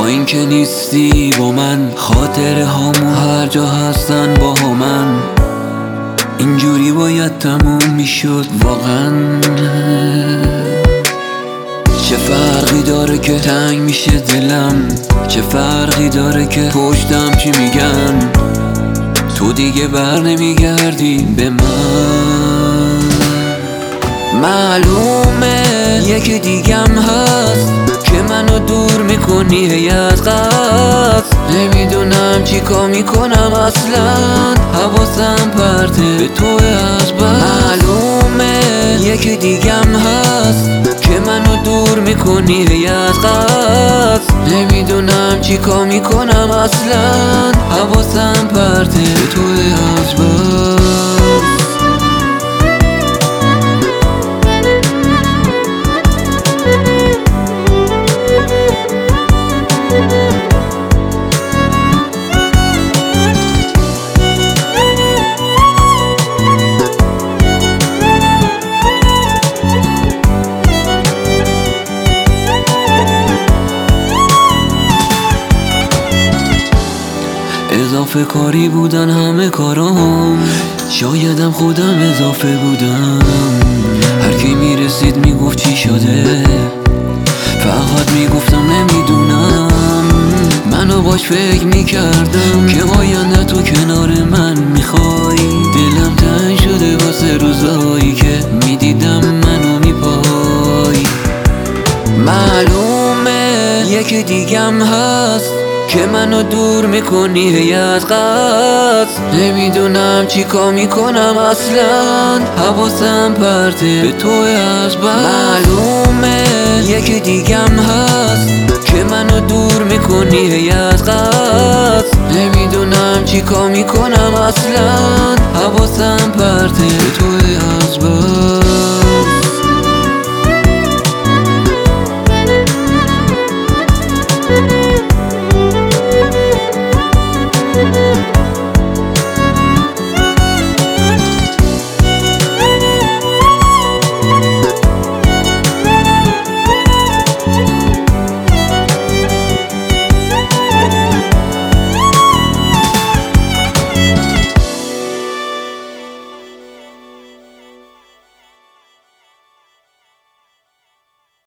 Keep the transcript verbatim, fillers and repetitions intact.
با این که نیستی با من، خاطره هامون هر جا هستن با من. اینجوری باید تموم میشد واقعا. چه فرقی داره که تنگ میشه دلم، چه فرقی داره که پشتم چی میگن. تو دیگه بر نمیگردی به من. معلومه یکی دیگم هست که منو دور میکنی هی از قصد. نمیدونم چی کار میکنم اصلا، حواسم پرته به تو از بس. معلومه یکی دیگم هست که منو دور میکنی هی از قصد. نمیدونم چی کار میکنم اصلا، حواسم پرته به تو از بس. اضافه کاری بودن همه کارام، شایدم خودم اضافه بودم. هر کی میرسید میگفت چی شده، فقط میگفتم نمیدونم. منو باش فکر میکردم که آینده تو کنار من میخوای. دلم تنگ شده واسه روزایی که میدیدم منو میپای. معلومه یکی دیگم هست که منو دور میکنی هی از قصد. نمیدونم چی کار میکنم اصلا، حواسم پرته به تو از بس. معلومه یکی دیگم هست که منو دور میکنی هی از قصد. نمیدونم چی کار میکنم اصلا، حواسم پرته به تو از بس.